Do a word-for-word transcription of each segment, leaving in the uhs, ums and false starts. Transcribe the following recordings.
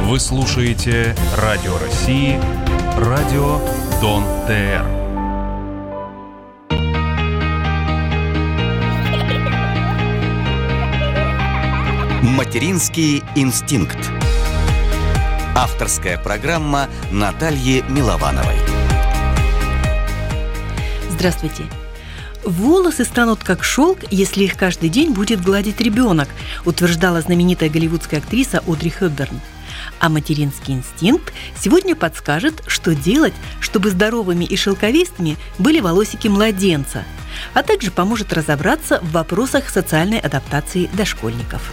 Вы слушаете Радио России, Радио Дон ТР. Материнский инстинкт. Авторская программа Натальи Миловановой. Здравствуйте. Волосы станут как шелк, если их каждый день будет гладить ребенок, утверждала знаменитая голливудская актриса Одри Хепберн. А материнский инстинкт сегодня подскажет, что делать, чтобы здоровыми и шелковистыми были волосики младенца, а также поможет разобраться в вопросах социальной адаптации дошкольников.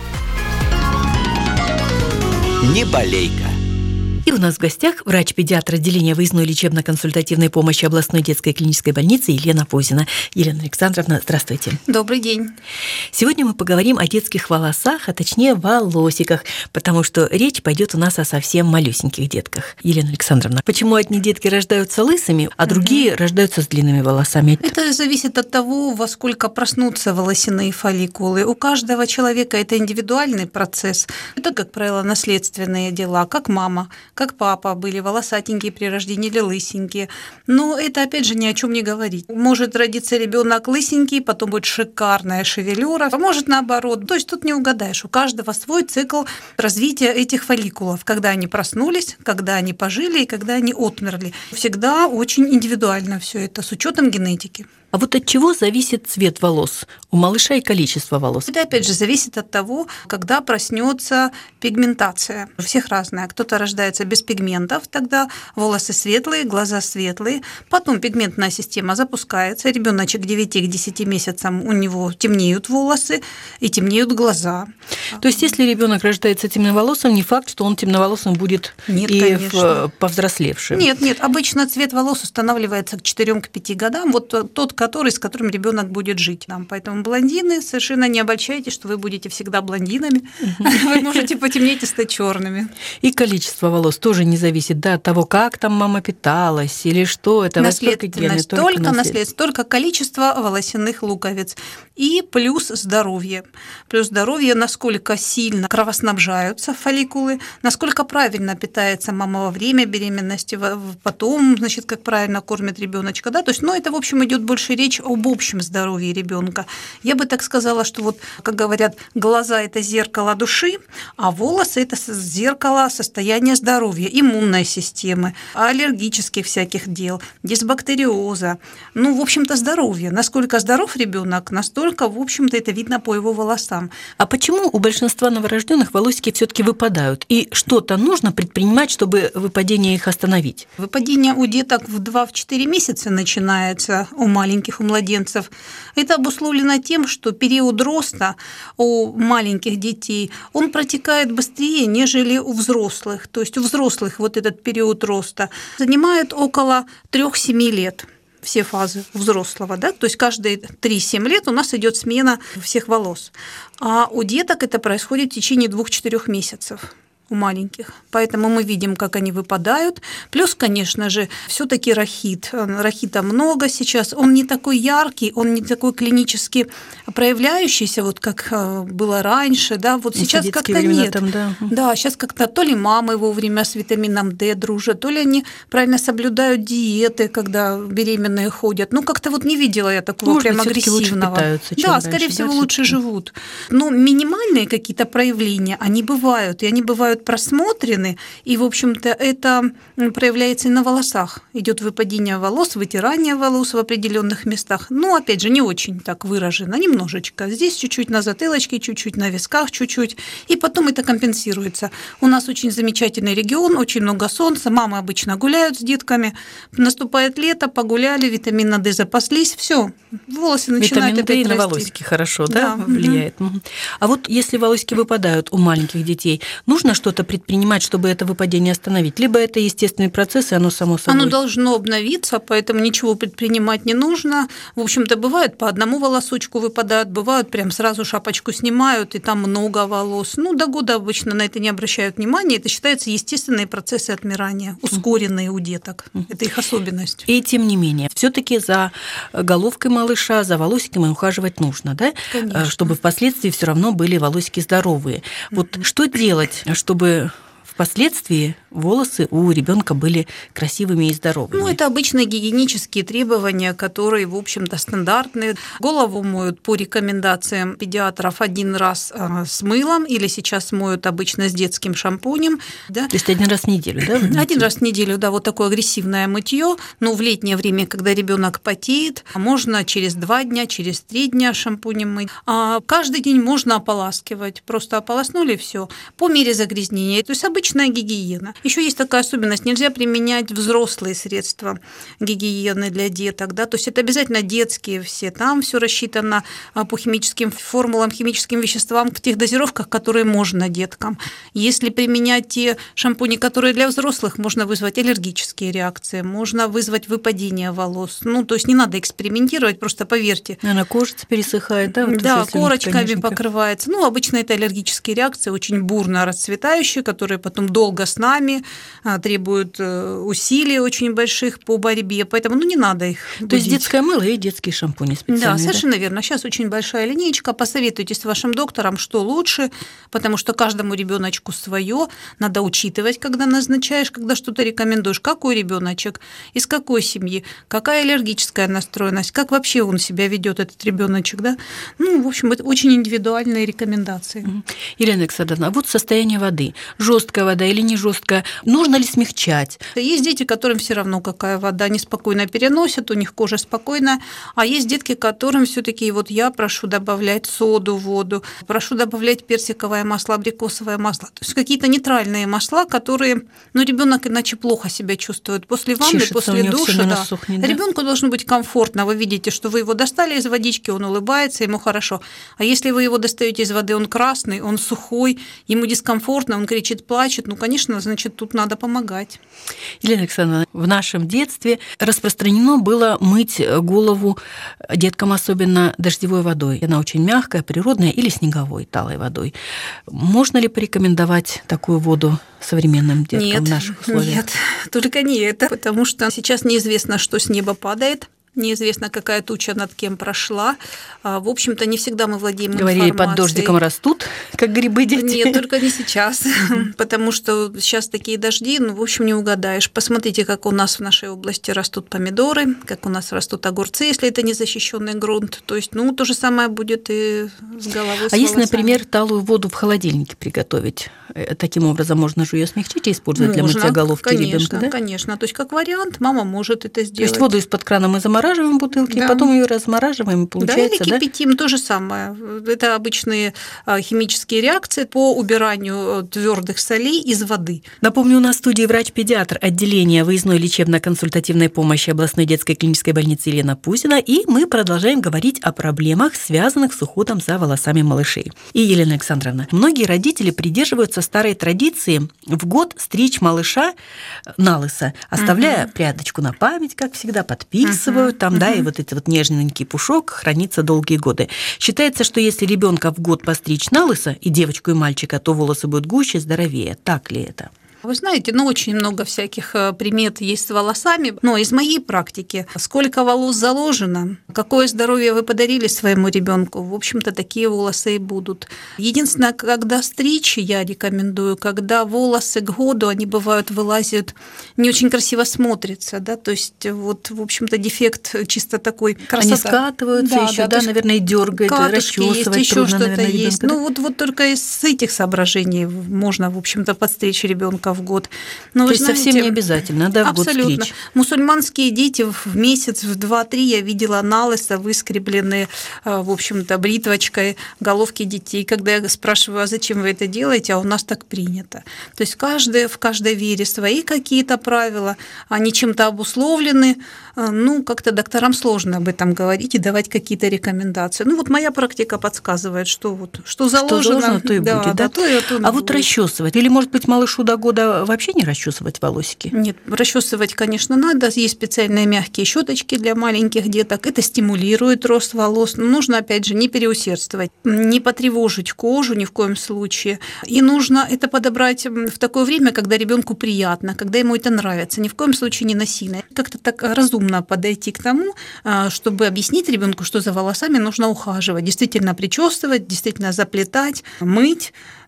Не болейка. И у нас в гостях врач-педиатр отделения выездной лечебно-консультативной помощи областной детской клинической больницы Елена Позина. Елена Александровна, здравствуйте. Добрый день. Сегодня мы поговорим о детских волосах, а точнее волосиках, потому что речь пойдет у нас о совсем малюсеньких детках. Елена Александровна, почему одни детки рождаются лысыми, а другие угу. рождаются с длинными волосами? Это зависит от того, во сколько проснутся волосяные фолликулы. У каждого человека это индивидуальный процесс. Это, как правило, наследственные дела, как мама, как папа были волосатенькие при рождении или лысенькие. Но это, опять же, ни о чем не говорит. Может родиться ребенок лысенький, потом будет шикарная шевелюра, а может наоборот. То есть тут не угадаешь. У каждого свой цикл развития этих фолликулов. Когда они проснулись, когда они пожили и когда они отмерли. Всегда очень индивидуально все это, с учетом генетики. А вот от чего зависит цвет волос у малыша и количество волос? Это, опять же, зависит от того, когда проснется пигментация. У всех разная. Кто-то рождается без пигментов, тогда волосы светлые, глаза светлые. Потом пигментная система запускается. Ребеночек к девяти-десяти месяцам у него темнеют волосы и темнеют глаза. То есть, если ребенок рождается темноволосым, не факт, что он темноволосым будет нет, и конечно. повзрослевшим? Нет, нет. Обычно цвет волос устанавливается к четырем-пяти годам. Вот тот, который, с которым ребенок будет жить. Поэтому блондины, совершенно не обольщайтесь, что вы будете всегда блондинами. Вы можете потемнеть и стать черными. И количество волос тоже не зависит да, от того, как там мама питалась или что. Это наследственность. Только, только наследственность, только количество волосяных луковиц. И плюс здоровье. Плюс здоровье, насколько сильно кровоснабжаются фолликулы, насколько правильно питается мама во время беременности, потом, значит, как правильно кормит ребеночка. Да? То есть, ну, это, в общем, идет больше речь об общем здоровье ребенка. Я бы так сказала, что вот, как говорят, глаза – это зеркало души, а волосы – это зеркало состояния здоровья, иммунной системы, аллергических всяких дел, дисбактериоза. Ну, в общем-то, здоровье. Насколько здоров ребенок, настолько, в общем-то, это видно по его волосам. А почему у большинства новорожденных волосики все-таки выпадают? И что-то нужно предпринимать, чтобы выпадение их остановить? Выпадение у деток в два-четыре месяца начинается, у маленьких, у младенцев. Это обусловлено тем, что период роста у маленьких детей, он протекает быстрее, нежели у взрослых. То есть у взрослых вот этот период роста занимает около трех-семи лет. Все фазы у взрослого, да, то есть каждые три-семь лет у нас идет смена всех волос. А у деток это происходит в течение двух-четырех месяцев. У маленьких. Поэтому мы видим, как они выпадают. Плюс, конечно же, все-таки рахит. Рахита много сейчас. Он не такой яркий, он не такой клинически проявляющийся, вот как было раньше. Да? Вот сейчас как-то нет. Там, да. да, сейчас как-то то ли мамы вовремя с витамином D дружат, то ли они правильно соблюдают диеты, когда беременные ходят. Ну, как-то вот не видела я такого Может прям быть, агрессивного. Питаются, да, раньше, скорее всего, да, лучше живут. Но минимальные какие-то проявления, они бывают, и они бывают просмотрены, и, в общем-то, это проявляется и на волосах. Идет выпадение волос, вытирание волос в определенных местах. Но, опять же, не очень так выражено, немножечко. Здесь чуть-чуть на затылочке, чуть-чуть на висках, чуть-чуть, и потом это компенсируется. У нас очень замечательный регион, очень много солнца, мамы обычно гуляют с детками, наступает лето, погуляли, витамина D запаслись, все, волосы начинают опять расти. Витамин D на волосики хорошо, да, да влияет. Угу. А вот если волосики выпадают у маленьких детей, нужно что-то предпринимать, чтобы это выпадение остановить? Либо это естественный процесс, и оно само собой? Оно должно обновиться, поэтому ничего предпринимать не нужно. В общем-то, бывает, по одному волосочку выпадают, бывают, прям сразу шапочку снимают, и там много волос. Ну, до года обычно на это не обращают внимания. Это считается естественные процессы отмирания, ускоренные у деток. Это их особенность. И тем не менее, все-таки за головкой малыша, за волосиками ухаживать нужно, да? Конечно. Чтобы впоследствии все равно были волосики здоровые. Вот mm-hmm. что делать, чтобы впоследствии волосы у ребенка были красивыми и здоровыми. Ну, это обычные гигиенические требования, которые, в общем-то, стандартные. Голову моют по рекомендациям педиатров один раз с мылом, или сейчас моют обычно с детским шампунем. Да? То есть один раз в неделю, да? Один раз в неделю, да, вот такое агрессивное мытье. Но в летнее время, когда ребенок потеет, можно через два дня, через три дня шампунем мыть. А каждый день можно ополаскивать. Просто ополоснули все по мере загрязнения. То есть обычная гигиена. Еще есть такая особенность: нельзя применять взрослые средства гигиены для деток, да, то есть это обязательно детские все, там все рассчитано по химическим формулам, химическим веществам в тех дозировках, которые можно деткам. Если применять те шампуни, которые для взрослых, можно вызвать аллергические реакции, можно вызвать выпадение волос. Ну, то есть не надо экспериментировать, просто поверьте. Она кожица пересыхает, да? Вот да, корочками покрывается. Ну, обычно это аллергические реакции, очень бурно расцветающие, которые потом долго с нами, требуют усилий очень больших по борьбе, поэтому ну, не надо их будить. То есть детское мыло и детские шампуни специальные. Да, совершенно да? верно. Сейчас очень большая линейка. Посоветуйтесь с вашим доктором, что лучше, потому что каждому ребеночку свое. Надо учитывать, когда назначаешь, когда что-то рекомендуешь. Какой ребеночек, из какой семьи, какая аллергическая настроенность, как вообще он себя ведет, этот ребеночек, да? Ну, в общем, это очень индивидуальные рекомендации. Елена Александровна, а вот состояние воды. Жесткая вода или не жесткая? Нужно ли смягчать? Есть дети, которым все равно какая вода, они спокойно переносят, у них кожа спокойная, а есть детки, которым все-таки вот я прошу добавлять соду в воду, прошу добавлять персиковое масло, абрикосовое масло, то есть какие-то нейтральные масла, которые, ну, ребенок иначе плохо себя чувствует после ванны, Чешется, после душа, да. Сухнет, да. Ребенку должно быть комфортно. Вы видите, что вы его достали из водички, он улыбается, ему хорошо. А если вы его достаете из воды, он красный, он сухой, ему дискомфортно, он кричит, плачет, ну, конечно, значит, тут надо помогать. Елена Александровна, в нашем детстве распространено было мыть голову деткам, особенно дождевой водой. Она очень мягкая, природная, или снеговой, талой водой. Можно ли порекомендовать такую воду современным деткам нет, в наших условиях? Нет, только не это, потому что сейчас неизвестно, что с неба падает. Неизвестно, какая туча над кем прошла. В общем-то, не всегда мы владеем Говорили, информацией. под дождиком растут, как грибы дети. Нет, только не сейчас, потому что сейчас такие дожди, ну, в общем, не угадаешь. Посмотрите, как у нас в нашей области растут помидоры, как у нас растут огурцы, если это незащищенный грунт. То есть, ну, то же самое будет и с головой. А если, например, талую воду в холодильнике приготовить? Таким образом можно же ее смягчить и использовать можно, для мытья головки конечно, ребенка, да? Конечно, то есть как вариант мама может это сделать. То есть воду из-под крана мы замораживаем в бутылке, да. потом ее размораживаем, и получается, да? Или кипятим, да? То же самое. Это обычные химические реакции по убиранию твердых солей из воды. Напомню, у нас в студии врач-педиатр отделения выездной лечебно-консультативной помощи областной детской клинической больницы Елена Пузина, и мы продолжаем говорить о проблемах, связанных с уходом за волосами малышей. И, Елена Александровна, многие родители придерживаются старой традиции в год стричь малыша налысо, оставляя uh-huh. прядочку на память, как всегда, подписывают, uh-huh. там, uh-huh. да, и вот этот вот нежненький пушок хранится долгие годы. Считается, что если ребенка в год постричь налысо, и девочку, и мальчика, то волосы будут гуще, здоровее. Так ли это? Вы знаете, ну, очень много всяких примет есть с волосами, но из моей практики, сколько волос заложено, какое здоровье вы подарили своему ребенку, в общем-то, такие волосы и будут. Единственное, когда стричь, я рекомендую, когда волосы к году, они бывают вылазят, не очень красиво смотрятся, да, то есть вот, в общем-то, дефект чисто такой красота. Они скатываются да, еще, да, да наверное, и дергают, расчесывать есть, трудно, еще что-то наверное, есть. ребенка, да? Ну, вот, вот только из этих соображений можно, в общем-то, подстричь ребенка в год. Но, То есть знаете, совсем не обязательно, да, в абсолютно. год стричь? Мусульманские дети в месяц, в два-три я видела налысо выскребленные, в общем-то, бритвочкой головки детей. Когда я спрашиваю, а зачем вы это делаете, а у нас так принято. То есть каждый, в каждой вере свои какие-то правила, они чем-то обусловлены. Ну, как-то докторам сложно об этом говорить и давать какие-то рекомендации. Ну, вот моя практика подсказывает, что вот что заложено, что заложено то и да, будет, да? да, то и то а будет. Вот расчесывать? Или, может быть, малышу до года вообще не расчесывать волосики? Нет, расчесывать, конечно, надо. Есть специальные мягкие щеточки для маленьких деток. Это стимулирует рост волос. Но нужно, опять же, не переусердствовать, не потревожить кожу ни в коем случае. И нужно это подобрать в такое время, когда ребенку приятно, когда ему это нравится. Ни в коем случае не насильно. Как-то так разумно подойти к тому, чтобы объяснить ребенку, что за волосами нужно ухаживать, действительно причесывать, действительно заплетать, мыть.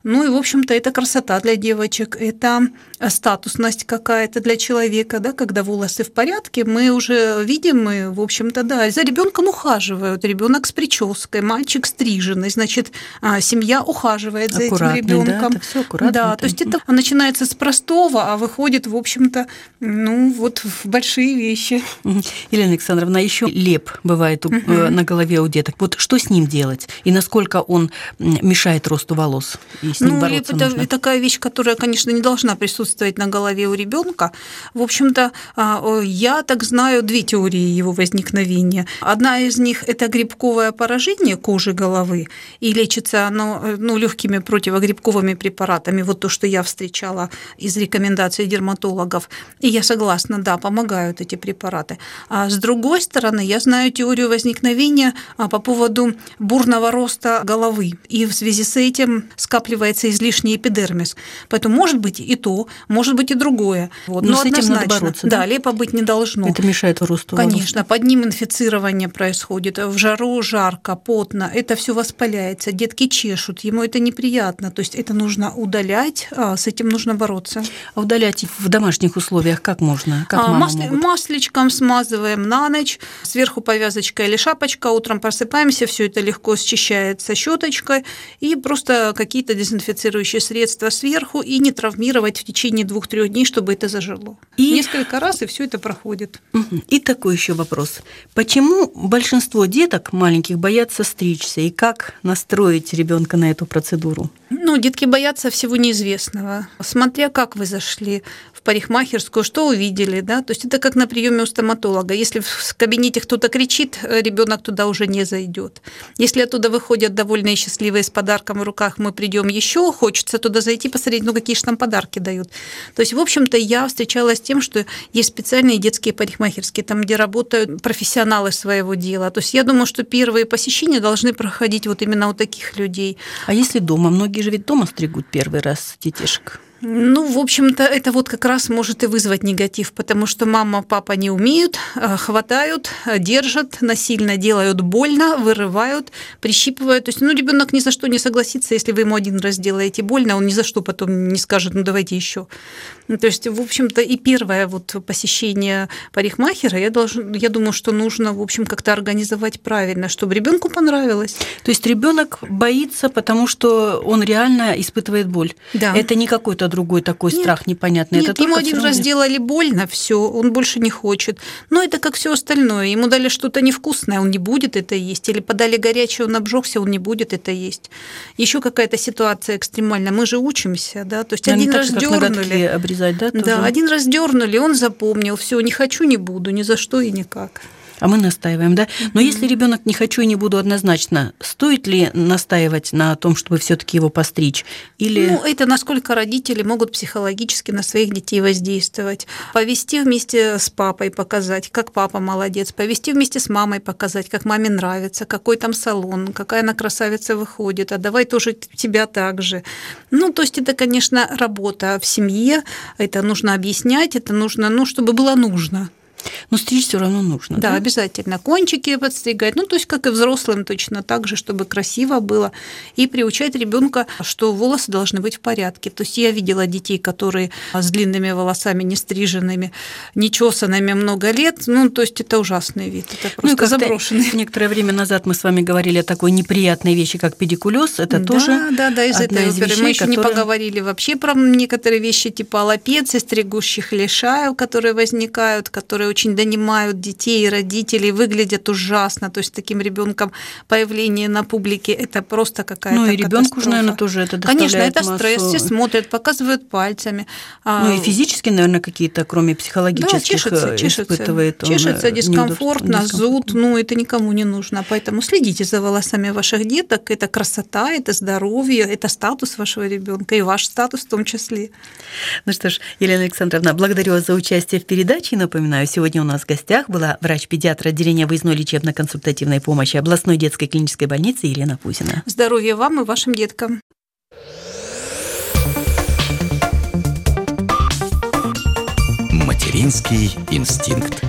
Ну и, в общем-то, это красота для девочек, это статусность какая-то для человека, да, когда волосы в порядке, мы уже видим, и, в общем-то, да, за ребенком ухаживают, ребенок с прической, мальчик стриженный, значит, семья ухаживает за аккуратный, этим ребенком. Да, это всё аккуратно. Да, то есть это начинается с простого, а выходит, в общем-то, ну вот в большие вещи. Елена Александровна, еще леп бывает у, угу. на голове у деток. Вот что с ним делать и насколько он мешает росту волос? И с ним ну, леп это нужно? такая вещь, которая, конечно, не должна присутствовать на голове у ребенка. В общем-то, я так знаю две теории его возникновения. Одна из них – это грибковое поражение кожи головы, и лечится оно ну, легкими противогрибковыми препаратами. Вот то, что я встречала из рекомендаций дерматологов. И я согласна, да, помогают эти препараты. А с другой стороны, я знаю теорию возникновения по поводу бурного роста головы. И в связи с этим скапливается излишний эпидермис. Поэтому может быть и то, может быть и другое. Вот. Но, Но с этим однозначно, надо бороться, да? Да, лепа быть не должно. Это мешает росту волос. Конечно, под ним инфицирование происходит. В жару жарко, потно. Это все воспаляется. Детки чешут. Ему это неприятно. То есть это нужно удалять, а с этим нужно бороться. А удалять в домашних условиях как можно? Как а, мамы масли, могут? Масличком смазываем на ночь. Сверху повязочка или шапочка. Утром просыпаемся, все это легко счищается щеточкой. И просто какие-то дезинфицирующие средства сверху. И не травмировать в течение двух-трех дней, чтобы это зажило. И... Несколько раз, и все это проходит. И такой еще вопрос. Почему большинство деток маленьких боятся стричься? И как настроить ребенка на эту процедуру? Ну, детки боятся всего неизвестного. Смотря как вы зашли в парикмахерскую, что увидели, да, то есть это как на приеме у стоматолога. Если в кабинете кто-то кричит, ребенок туда уже не зайдет. Если оттуда выходят довольные и счастливые с подарком в руках, мы придем еще, хочется туда зайти, посмотреть, ну какие же там подарки дают. То есть, в общем-то, я встречалась с тем, что есть специальные детские парикмахерские, там, где работают профессионалы своего дела. То есть я думаю, что первые посещения должны проходить вот именно у таких людей. А если дома? Многие же ведь дома стригут первый раз детишек. Ну, в общем-то, это вот как раз может и вызвать негатив, потому что мама, папа не умеют, хватают, держат, насильно делают больно, вырывают, прищипывают. То есть, ну, ребенок ни за что не согласится, если вы ему один раз делаете больно, он ни за что потом не скажет, ну, давайте еще. То есть, в общем-то, и первое вот посещение парикмахера, я, должен, я думаю, что нужно, в общем, как-то организовать правильно, чтобы ребенку понравилось. То есть ребенок боится, потому что он реально испытывает боль. Да. Это не какой-то другой такой нет, страх непонятный. Нет, это ему один раз сделали больно, все, он больше не хочет. Но это как все остальное. Ему дали что-то невкусное, он не будет это есть. Или подали горячее, он обжегся, он не будет это есть. Еще какая-то ситуация экстремальная. Мы же учимся, да. То есть да, один так раз же, дернули. Обрезать, да? Тоже? Да, один раз дернули, он запомнил. Все, не хочу, не буду, ни за что и никак. А мы настаиваем, да? Но mm-hmm. если ребенок не хочу и не буду однозначно, стоит ли настаивать на том, чтобы все-таки его постричь? Или... Ну, это насколько родители могут психологически на своих детей воздействовать. Повести вместе с папой, показать, как папа молодец. Повести вместе с мамой, показать, как маме нравится, какой там салон, какая она красавица выходит, а давай тоже тебя так же. Ну, то есть это, конечно, работа в семье, это нужно объяснять, это нужно, ну, чтобы было нужно. Но стричь все равно нужно. Да, да, обязательно. Кончики подстригать. Ну, то есть, как и взрослым, точно так же, чтобы красиво было. И приучать ребенка, что волосы должны быть в порядке. То есть я видела детей, которые с длинными волосами, не стриженными, не чесанными много лет. Ну, то есть это ужасный вид. Это просто ну, заброшенный. Некоторое время назад мы с вами говорили о такой неприятной вещи, как педикулез. Это да, тоже да, да, из этой из оперы. Вещей, мы еще которые... не поговорили вообще про некоторые вещи типа аллопеции, стригущих лишаев, которые возникают, которые очень донимают детей и родителей, выглядят ужасно. То есть таким ребенком появление на публике это просто какая-то катастрофа. Ну и ребенку же, наверное, тоже это доставляет Конечно, это массу... стресс, все смотрят, показывают пальцами. Ну и физически, наверное, какие-то, кроме психологических, да, чешется, чешется, испытывает он чешется, дискомфортно, дискомфорт. зуд, ну это никому не нужно. Поэтому следите за волосами ваших деток. Это красота, это здоровье, это статус вашего ребенка и ваш статус в том числе. Ну что ж, Елена Александровна, благодарю вас за участие в передаче. Напоминаю, сегодня у нас в гостях была врач-педиатр отделения выездной лечебно-консультативной помощи областной детской клинической больницы Елена Пузина. Здоровья вам и вашим деткам. Материнский инстинкт.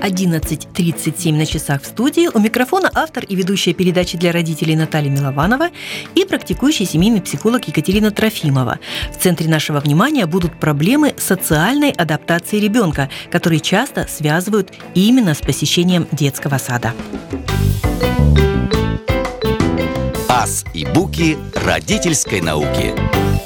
одиннадцать тридцать семь на часах в студии. У микрофона автор и ведущая передачи для родителей Наталья Милованова и практикующий семейный психолог Екатерина Трофимова. В центре нашего внимания будут проблемы социальной адаптации ребенка, которые часто связывают именно с посещением детского сада. Ас и буки родительской науки.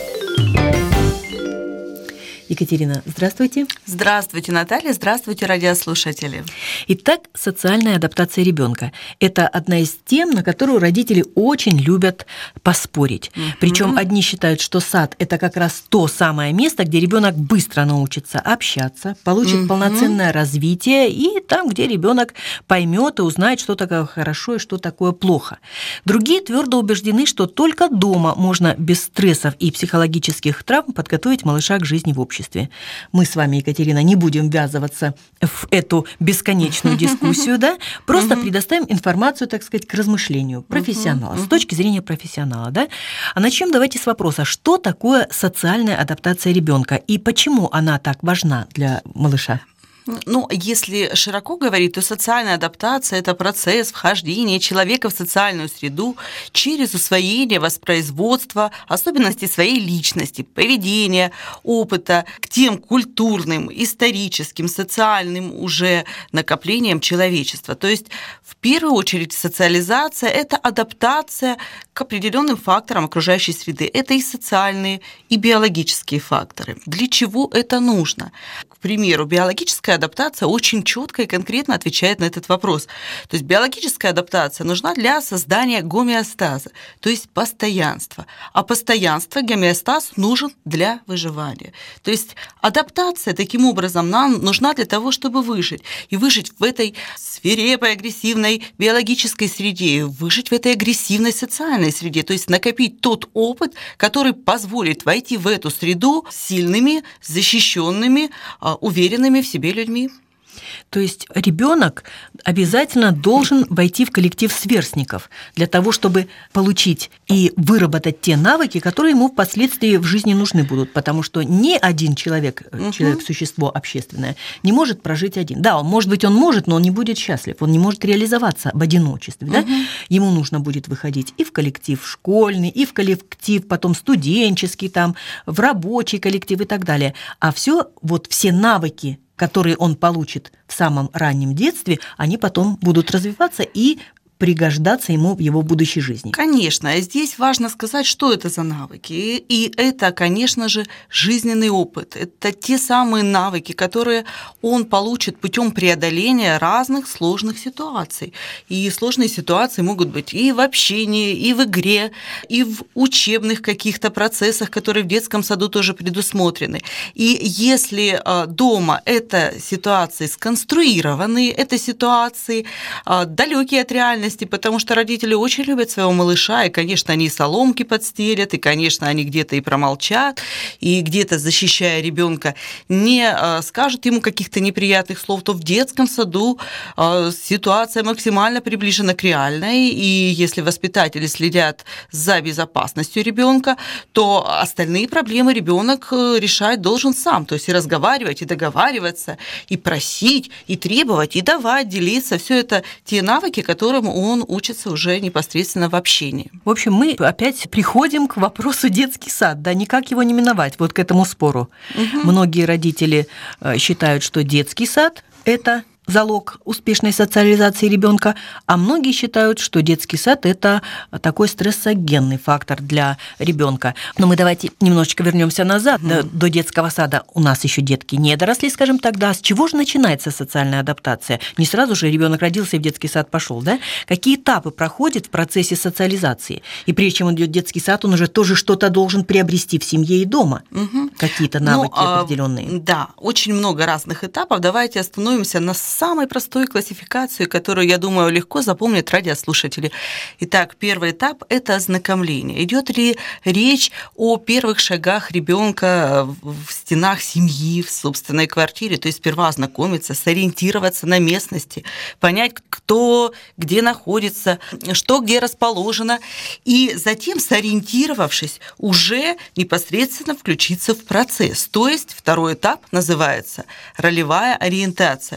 Екатерина, здравствуйте. Здравствуйте, Наталья. Здравствуйте, радиослушатели. Итак, социальная адаптация ребенка – это одна из тем, на которую родители очень любят поспорить. Mm-hmm. Причем одни считают, что сад – это как раз то самое место, где ребенок быстро научится общаться, получит mm-hmm. полноценное развитие, и там, где ребенок поймет и узнает, что такое хорошо и что такое плохо. Другие твердо убеждены, что только дома можно без стрессов и психологических травм подготовить малыша к жизни в обществе. Мы с вами, Екатерина, не будем ввязываться в эту бесконечную дискуссию, да? Просто uh-huh. предоставим информацию, так сказать, к размышлению профессионала, uh-huh. с точки зрения профессионала, да? А начнем давайте с вопроса, что такое социальная адаптация ребенка и почему она так важна для малыша? Ну, если широко говорить, то социальная адаптация – это процесс вхождения человека в социальную среду через усвоение, воспроизводство особенностей своей личности, поведения, опыта к тем культурным, историческим, социальным уже накоплениям человечества. То есть, в первую очередь, социализация – это адаптация к определенным факторам окружающей среды. Это и социальные, и биологические факторы. Для чего это нужно? К примеру, биологическая адаптация очень четко и конкретно отвечает на этот вопрос. То есть биологическая адаптация нужна для создания гомеостаза, то есть постоянства. А постоянство, гомеостаз нужен для выживания. То есть адаптация таким образом нам нужна для того, чтобы выжить. И выжить в этой свирепой, агрессивной биологической среде, выжить в этой агрессивной социальной среде. То есть накопить тот опыт, который позволит войти в эту среду сильными, защищенными, уверенными в себе людьми. То есть ребенок обязательно должен войти в коллектив сверстников для того, чтобы получить и выработать те навыки, которые ему впоследствии в жизни нужны будут, потому что ни один человек, угу. человек, существо общественное, не может прожить один. Да, он, может быть, он может, но он не будет счастлив, он не может реализоваться в одиночестве. Да? Угу. Ему нужно будет выходить и в коллектив школьный, и в коллектив потом студенческий, там, в рабочий коллектив и так далее. А все, вот все навыки, которые он получит в самом раннем детстве, они потом будут развиваться и пригождаться ему в его будущей жизни. Конечно, здесь важно сказать, что это за навыки. И это, конечно же, жизненный опыт. Это те самые навыки, которые он получит путем преодоления разных сложных ситуаций. И сложные ситуации могут быть и в общении, и в игре, и в учебных каких-то процессах, которые в детском саду тоже предусмотрены. И если дома это ситуации сконструированы, это ситуации далекие от реальности, потому что родители очень любят своего малыша, и, конечно, они и соломки подстелят, и, конечно, они где-то и промолчат, и где-то, защищая ребенка, не скажут ему каких-то неприятных слов, то в детском саду ситуация максимально приближена к реальной, и если воспитатели следят за безопасностью ребенка, то остальные проблемы ребенок решать должен сам, то есть и разговаривать, и договариваться, и просить, и требовать, и давать, делиться. Все это те навыки, которым он учится уже непосредственно в общении. В общем, мы опять приходим к вопросу детский сад, да, никак его не миновать, вот к этому спору. Угу. Многие родители считают, что детский сад – это залог успешной социализации ребенка, а многие считают, что детский сад – это такой стрессогенный фактор для ребенка. Но мы давайте немножечко вернемся назад. Mm. До, до детского сада у нас еще детки не доросли, скажем так, да. С чего же начинается социальная адаптация? Не сразу же ребенок родился и в детский сад пошел, да? Какие этапы проходит в процессе социализации? И прежде чем он идет в детский сад, он уже тоже что-то должен приобрести в семье и дома. Mm-hmm. Какие-то навыки ну, определенные. Да, очень много разных этапов. Давайте остановимся на самой простой классификации, которую, я думаю, легко запомнят радиослушатели. Итак, первый этап – это ознакомление. Идет ли речь о первых шагах ребенка в стенах семьи, в собственной квартире, то есть сперва ознакомиться, сориентироваться на местности, понять, кто где находится, что где расположено, и затем, сориентировавшись, уже непосредственно включиться в процесс. То есть второй этап называется ролевая ориентация.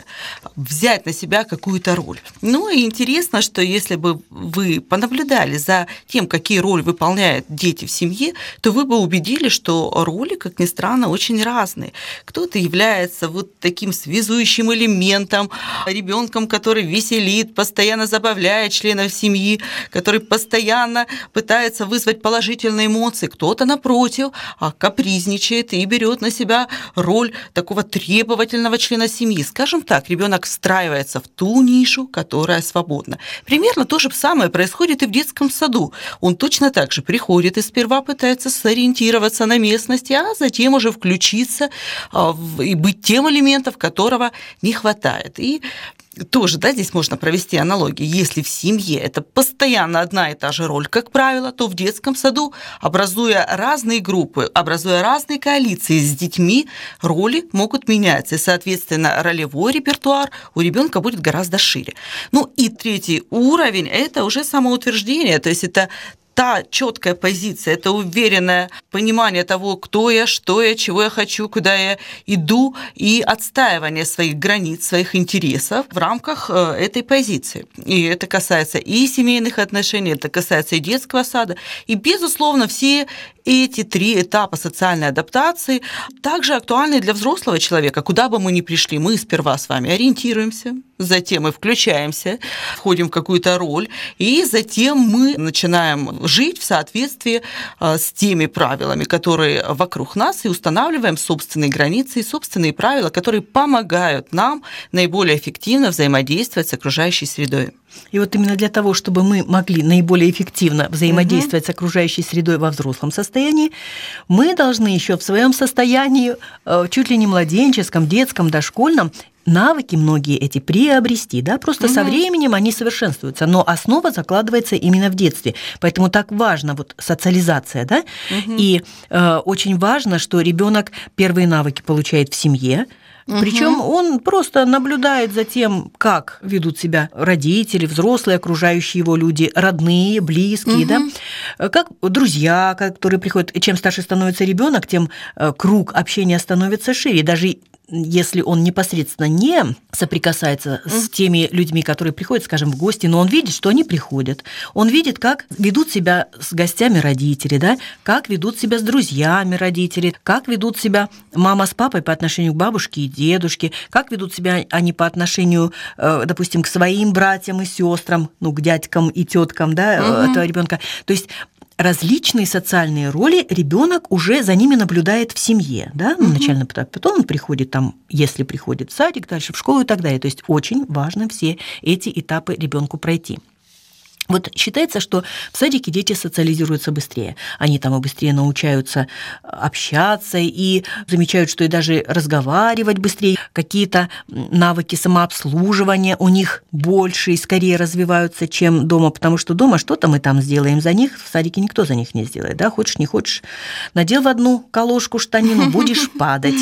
взять на себя какую-то роль. Ну и интересно, что если бы вы понаблюдали за тем, какие роли выполняют дети в семье, то вы бы убедились, что роли, как ни странно, очень разные. Кто-то является вот таким связующим элементом, ребенком, который веселит, постоянно забавляет членов семьи, который постоянно пытается вызвать положительные эмоции. Кто-то, напротив, капризничает и берет на себя роль такого требовательного члена семьи. Скажем так, ребенок встраивается в ту нишу, которая свободна. Примерно то же самое происходит и в детском саду. Он точно так же приходит и сперва пытается сориентироваться на местности, а затем уже включиться и быть тем элементом, которого не хватает. И тоже, да, здесь можно провести аналогию. Если в семье это постоянно одна и та же роль, как правило, то в детском саду, образуя разные группы, образуя разные коалиции с детьми, роли могут меняться. И, соответственно, ролевой репертуар у ребенка будет гораздо шире. Ну и третий уровень – это уже самоутверждение, то есть это та четкая позиция, это уверенное понимание того, кто я, что я, чего я хочу, куда я иду, и отстаивание своих границ, своих интересов в рамках этой позиции. И это касается и семейных отношений, это касается и детского сада. И, безусловно, все эти три этапа социальной адаптации также актуальны для взрослого человека. Куда бы мы ни пришли, мы сперва с вами ориентируемся, затем мы включаемся, входим в какую-то роль, и затем мы начинаем жить в соответствии с теми правилами, которые вокруг нас, и устанавливаем собственные границы и собственные правила, которые помогают нам наиболее эффективно взаимодействовать с окружающей средой. И вот именно для того, чтобы мы могли наиболее эффективно взаимодействовать угу. с окружающей средой во взрослом состоянии, мы должны еще в своем состоянии, чуть ли не младенческом, детском, дошкольном, навыки многие эти приобрести, да, просто угу. со временем они совершенствуются, но основа закладывается именно в детстве, поэтому так важно вот социализация, да, угу. и э, очень важно, что ребенок первые навыки получает в семье. Причем угу. он просто наблюдает за тем, как ведут себя родители, взрослые, окружающие его люди, родные, близкие, угу. да, как друзья, которые приходят. Чем старше становится ребенок, тем круг общения становится шире. Даже если он непосредственно не соприкасается с теми людьми, которые приходят, скажем, в гости, но он видит, что они приходят. Он видит, как ведут себя с гостями родители, да, как ведут себя с друзьями родители, как ведут себя мама с папой по отношению к бабушке и дедушке, как ведут себя они по отношению, допустим, к своим братьям и сестрам, ну, к дядькам и теткам, да, угу. этого ребенка. То есть различные социальные роли ребенок уже за ними наблюдает в семье, да, на начальном этапе. Потом он приходит там, если приходит в садик, дальше в школу и так далее. То есть очень важно все эти этапы ребенку пройти. Вот считается, что в садике дети социализируются быстрее. Они там и быстрее научаются общаться и замечают, что и даже разговаривать быстрее. Какие-то навыки самообслуживания у них больше и скорее развиваются, чем дома, потому что дома что-то мы там сделаем за них, в садике никто за них не сделает. Да? Хочешь, не хочешь, надел в одну колошку штанину, будешь падать.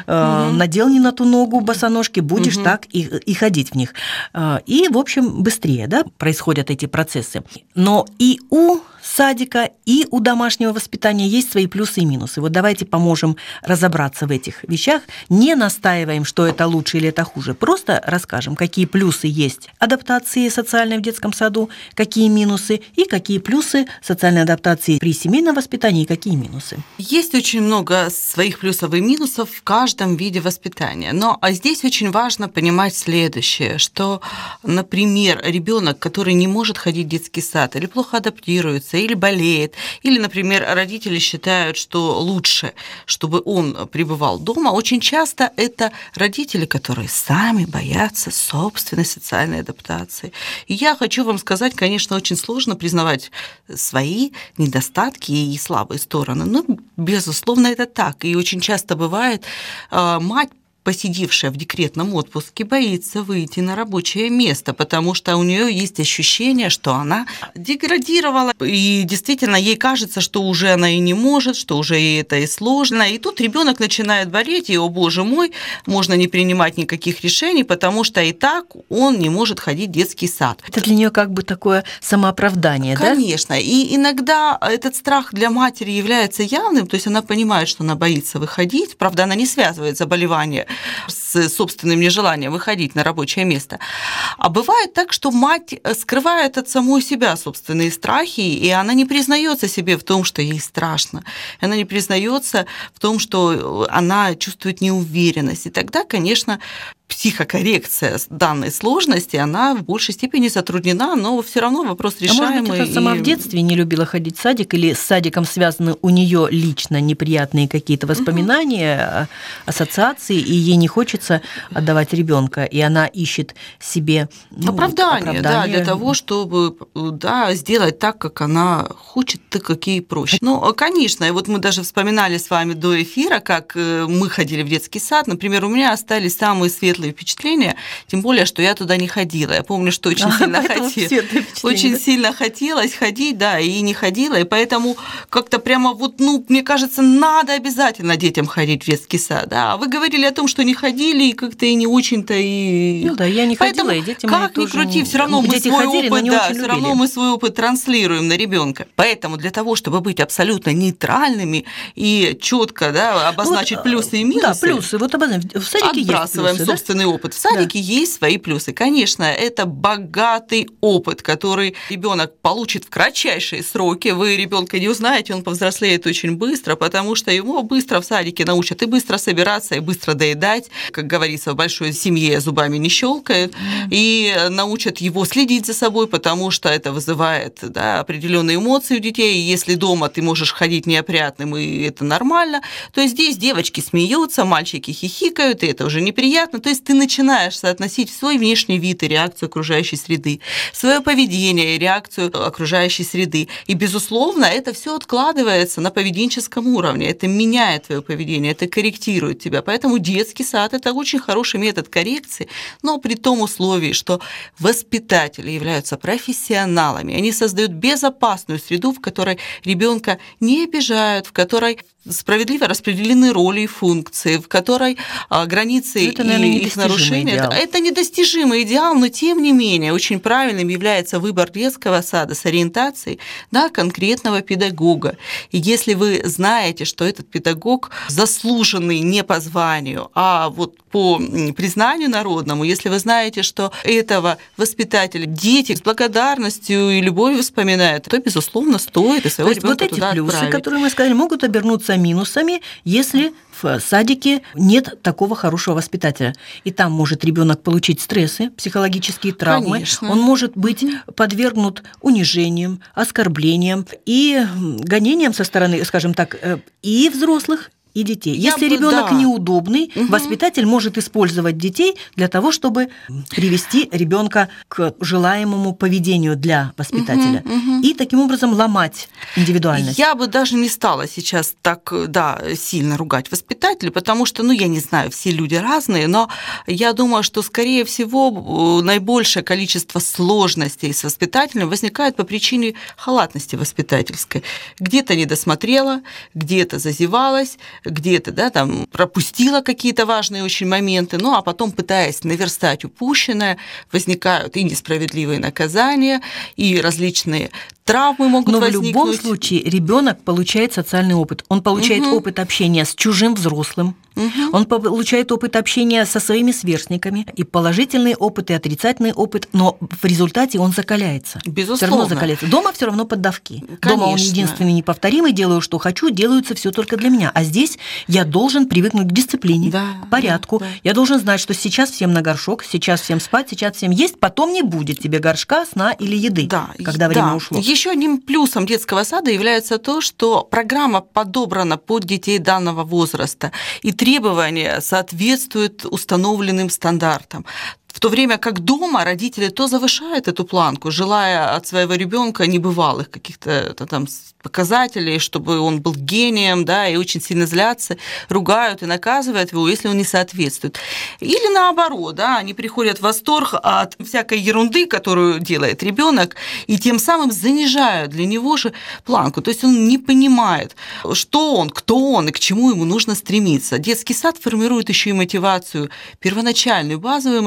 Надел не на ту ногу босоножки, будешь так и, и ходить в них. И, в общем, быстрее, да, происходят эти процессы. Но и у садика, и у домашнего воспитания есть свои плюсы и минусы. Вот давайте поможем разобраться в этих вещах. Не настаиваем, что это лучше или это хуже. Просто расскажем, какие плюсы есть адаптации социальной в детском саду, какие минусы, и какие плюсы социальной адаптации при семейном воспитании, и какие минусы. Есть очень много своих плюсов и минусов в каждом виде воспитания. Но а здесь очень важно понимать следующее, что, например, ребенок, который не может ходить в детский сад или плохо адаптируется, или болеет, или, например, родители считают, что лучше, чтобы он пребывал дома. Очень часто это родители, которые сами боятся собственной социальной адаптации. И я хочу вам сказать, конечно, очень сложно признавать свои недостатки и слабые стороны, но, безусловно, это так. И очень часто бывает, мать, посидевшая в декретном отпуске, боится выйти на рабочее место, потому что у нее есть ощущение, что она деградировала, и действительно ей кажется, что уже она и не может, что уже ей это и сложно, и тут ребенок начинает болеть, и, о боже мой, можно не принимать никаких решений, потому что и так он не может ходить в детский сад. Это для нее как бы такое самооправдание, Конечно. да? Конечно, и иногда этот страх для матери является явным, то есть она понимает, что она боится выходить, правда, она не связывает заболевание с собственным нежеланием выходить на рабочее место. А бывает так, что мать скрывает от самой себя собственные страхи, и она не признается себе в том, что ей страшно. Она не признается в том, что она чувствует неуверенность. И тогда, конечно, психокоррекция данной сложности, она в большей степени затруднена, но все равно вопрос решаемый. А может быть, она сама и... в детстве не любила ходить в садик, или с садиком связаны у нее лично неприятные какие-то воспоминания, угу. ассоциации, и ей не хочется отдавать ребенка, и она ищет себе ну, оправдание, оправдание, да, для того, чтобы да, сделать так, как она хочет, так как ей проще. Ну, конечно, и вот мы даже вспоминали с вами до эфира, как мы ходили в детский сад. Например, у меня остались самые светлые впечатления, тем более, что я туда не ходила. Я помню, что очень а, сильно хотела, очень да? сильно хотелось ходить, да, и не ходила, и поэтому как-то прямо вот, ну, мне кажется, надо обязательно детям ходить в детский сад. Да. Вы говорили о том, что не ходили, и как-то и не очень-то и. Ну да, я не поэтому, ходила, и дети мои как ни крути, не... все равно мы дети свой ходили, опыт, да, все любили. равно мы свой опыт транслируем на ребенка. Поэтому для того, чтобы быть абсолютно нейтральными и четко, да, обозначить вот, плюсы и минусы. Да, плюсы. Вот обозначим. В садике отбрасываем есть плюсы, собственный да? опыт. В садике да. есть свои плюсы. Конечно, это богатый опыт, который ребенок получит в кратчайшие сроки. Вы ребенка не узнаете, он повзрослеет очень быстро, потому что ему быстро в садике научат и быстро собираться, и быстро доедать. Как говорится, в большой семье зубами не щелкают. Mm. И научат его следить за собой, потому что это вызывает да, определенные эмоции у детей. И если дома ты можешь ходить неопрятным, и это нормально, то здесь девочки смеются, мальчики хихикают, и это уже неприятно. То есть ты начинаешь соотносить свой внешний вид и реакцию окружающей среды, свое поведение и реакцию окружающей среды. И, безусловно, это все откладывается на поведенческом уровне. Это меняет твое поведение, это корректирует тебя. Поэтому детский сад – это очень хороший метод коррекции, но при том условии, что воспитатели являются профессионалами. Они создают безопасную среду, в которой ребенка не обижают, в которой справедливо распределены роли и функции, в которой а, границы это, наверное, и их нарушения. Это, это недостижимый идеал, но тем не менее очень правильным является выбор детского сада с ориентацией на конкретного педагога. И если вы знаете, что этот педагог заслуженный не по званию, а вот по признанию народному, если вы знаете, что этого воспитателя дети с благодарностью и любовью вспоминают, то, безусловно, стоит и своего ребенка вот эти туда плюсы, отправить. которые мы сказали, могут обернуться минусами, если в садике нет такого хорошего воспитателя. И там может ребенок получить стрессы, психологические травмы. Конечно. Он может быть подвергнут унижениям, оскорблениям и гонениям со стороны, скажем так, и взрослых, и детей. Я Если бы, ребенок да. неудобный, угу. воспитатель может использовать детей для того, чтобы привести ребенка к желаемому поведению для воспитателя. Угу, угу. И таким образом ломать индивидуальность. Я бы даже не стала сейчас так да, сильно ругать воспитателя, потому что, ну, я не знаю, все люди разные, но я думаю, что, скорее всего, наибольшее количество сложностей с воспитателем возникает по причине халатности воспитательской. Где-то не досмотрела, где-то зазевалась, где-то да, там, пропустила какие-то важные очень моменты, ну а потом, пытаясь наверстать упущенное, возникают и несправедливые наказания, и различные травмы могут Но возникнуть. в любом случае ребенок получает социальный опыт. Он получает угу. опыт общения с чужим взрослым, угу. он получает опыт общения со своими сверстниками, и положительный опыт, и отрицательный опыт, но в результате он закаляется. Безусловно. Все равно закаляется. Дома все равно поддавки. Конечно. Дома он единственный неповторимый, делаю, что хочу, делается все только для меня. А здесь я должен привыкнуть к дисциплине, да, к порядку. Да, да. Я должен знать, что сейчас всем на горшок, сейчас всем спать, сейчас всем есть, потом не будет тебе горшка, сна или еды, да, когда время да. ушло. Еще одним плюсом детского сада является то, что программа подобрана под детей данного возраста, и требования соответствуют установленным стандартам. В то время как дома родители то завышают эту планку, желая от своего ребенка небывалых каких-то там показателей, чтобы он был гением, да, и очень сильно злятся, ругают и наказывают его, если он не соответствует. Или наоборот, да, они приходят в восторг от всякой ерунды, которую делает ребенок, и тем самым занижают для него же планку. То есть он не понимает, что он, кто он и к чему ему нужно стремиться. Детский сад формирует еще и мотивацию, первоначальную базовую мотивацию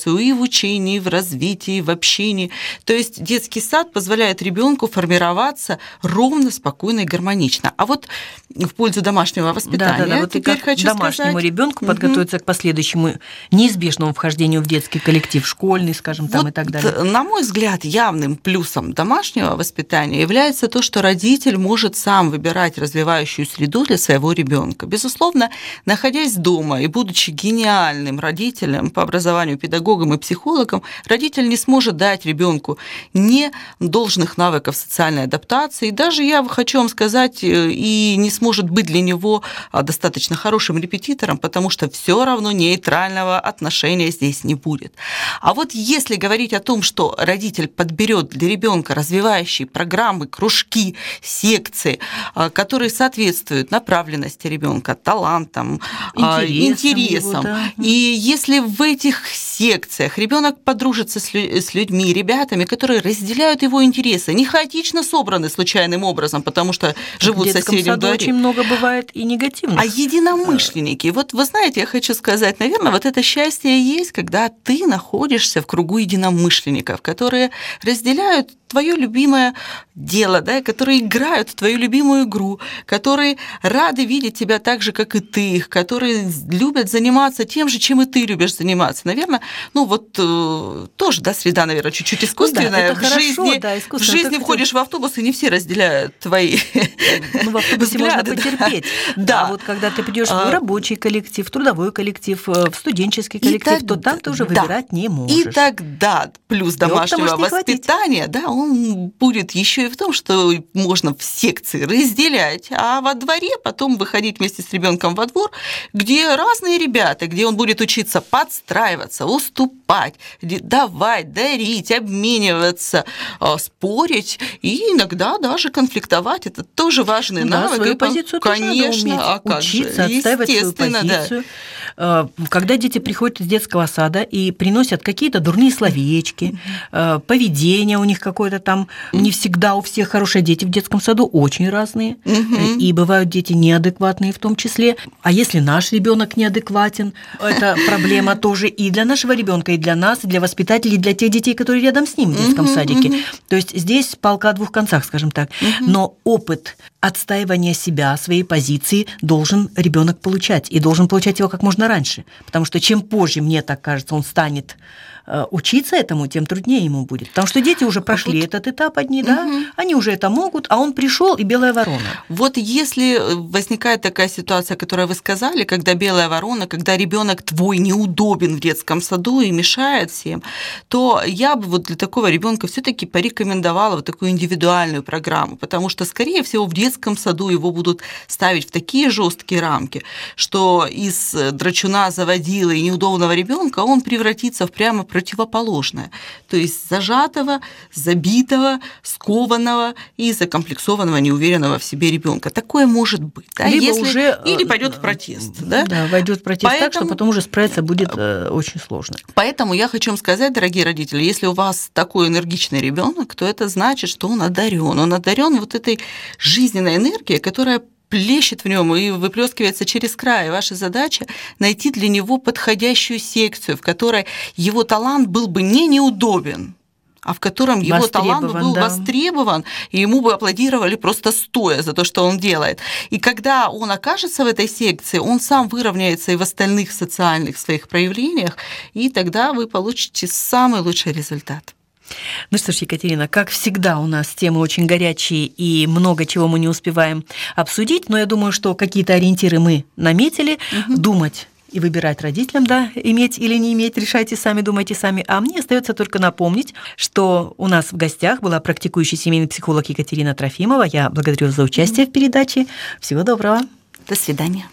ситуацию и в учении, и в развитии, и в общении. То есть детский сад позволяет ребенку формироваться ровно, спокойно и гармонично. А вот в пользу домашнего воспитания да, да, да. Вот теперь как хочу домашнему сказать... ребенку подготовиться к последующему неизбежному вхождению в детский коллектив, школьный, скажем, там вот, и так далее. На мой взгляд, явным плюсом домашнего воспитания является то, что родитель может сам выбирать развивающую среду для своего ребенка. Безусловно, находясь дома и будучи гениальным родителем по образованию, педагогом и психологом, родитель не сможет дать ребенку не должных навыков социальной адаптации. Даже я хочу вам сказать, и не сможет быть для него достаточно хорошим репетитором, потому что все равно нейтрального отношения здесь не будет. А вот если говорить о том, что родитель подберет для ребенка развивающие программы, кружки, секции, которые соответствуют направленности ребенка, талантам, интересам, интересам. Его, да. И если в этих секциях ребенок подружится с людьми, ребятами, которые разделяют его интересы, не хаотично собраны случайным образом, потому что живут в соседнем дворе. Очень много бывает и негативных. А единомышленники. Вот вы знаете, я хочу сказать, наверное, вот это счастье есть, когда ты находишься в кругу единомышленников, которые разделяют твое любимое дело, да, которые играют в твою любимую игру, которые рады видеть тебя так же, как и ты, которые любят заниматься тем же, чем и ты любишь заниматься. Наверное, ну вот э, тоже, да, среда, наверное, чуть-чуть искусственная. Ну, да, в жизни, да, в жизни входишь в автобус, и не все разделяют твои Ну, в автобусе взгляды, можно потерпеть. Да. Да. А вот когда ты придешь в рабочий коллектив, в трудовой коллектив, в студенческий коллектив, так, то там ты уже да. выбирать не можешь. И тогда плюс домашнего воспитания, да, он будет еще и в том, что можно в секции разделять, а во дворе потом выходить вместе с ребенком во двор, где разные ребята, где он будет учиться подстраиваться, уступать, давать, дарить, обмениваться, спорить и иногда даже конфликтовать. Это тоже важный да, навык. Свою позицию конечно, тоже надо уметь. А как учиться, же? отстаивать свою позицию. Да. Когда дети приходят из детского сада и приносят какие-то дурные словечки, mm-hmm. поведение у них какое-то там, mm-hmm. не всегда у всех хорошие дети в детском саду, очень разные, mm-hmm. и бывают дети неадекватные в том числе. А если наш ребенок неадекватен, это проблема тоже и для нашего ребенка, и для нас, и для воспитателей, и для тех детей, которые рядом с ним в детском mm-hmm. садике. Mm-hmm. То есть здесь палка о двух концах, скажем так. Mm-hmm. Но опыт отстаивания себя, своей позиции должен ребенок получать, и должен получать его как можно раньше, потому что чем позже, мне так кажется, он станет учиться этому, тем труднее ему будет. Потому что дети уже прошли вот. этот этап одни, угу. да, они уже это могут, а он пришел и белая ворона. Вот если возникает такая ситуация, которую вы сказали, когда белая ворона, когда ребенок твой неудобен в детском саду и мешает всем, то я бы вот для такого ребенка все-таки порекомендовала вот такую индивидуальную программу, потому что, скорее всего, в детском саду его будут ставить в такие жесткие рамки, что из драчуна, заводила и неудобного ребенка он превратится в прямо противоположное, то есть зажатого, забитого, скованного и закомплексованного, неуверенного в себе ребенка. Такое может быть. Да? Либо Если... уже Или пойдет в протест. Да, да войдет в протест Поэтому... так, что потом уже справиться будет э, очень сложно. Поэтому я хочу вам сказать, дорогие родители, если у вас такой энергичный ребенок, то это значит, что он одарен. Он одарен вот этой жизненной энергией, которая плещет в нем и выплескивается через край. Ваша задача – найти для него подходящую секцию, в которой его талант был бы не неудобен, а в котором его талант был да. востребован, и ему бы аплодировали просто стоя за то, что он делает. И когда он окажется в этой секции, он сам выровняется и в остальных социальных своих проявлениях, и тогда вы получите самый лучший результат. Ну что ж, Екатерина, как всегда у нас темы очень горячие и много чего мы не успеваем обсудить, но я думаю, что какие-то ориентиры мы наметили. Угу. Думать и выбирать родителям, да, иметь или не иметь, решайте сами, думайте сами. А мне остается только напомнить, что у нас в гостях была практикующий семейный психолог Екатерина Трофимова. Я благодарю за участие угу. в передаче. Всего доброго. До свидания.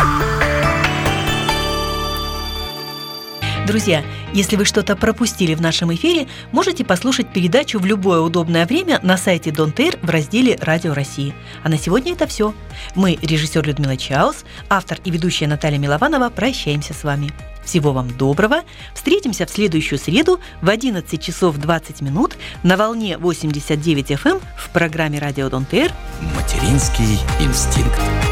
Друзья, если вы что-то пропустили в нашем эфире, можете послушать передачу в любое удобное время на сайте Дон тэ эр в разделе «Радио России». А на сегодня это все. Мы, режиссер Людмила Чаус, автор и ведущая Наталья Милованова, прощаемся с вами. Всего вам доброго. Встретимся в следующую среду в одиннадцать часов двадцать минут на волне восемьдесят девять эф эм в программе «Радио Дон тэ эр». Материнский инстинкт.